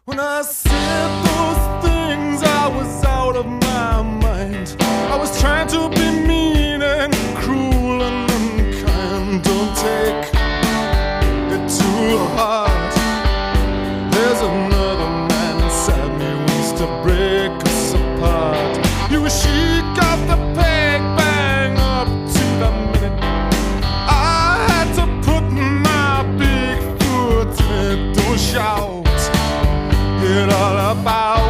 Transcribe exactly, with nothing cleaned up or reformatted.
When I said those things, I was out of my mind. I was trying to be mean and cruel and unkind. Don't take it too hard. There's another man inside me who wants to break us apart. You shake off the peg, bang up to the minute. I had to put my big foot in it. Don't shout it all about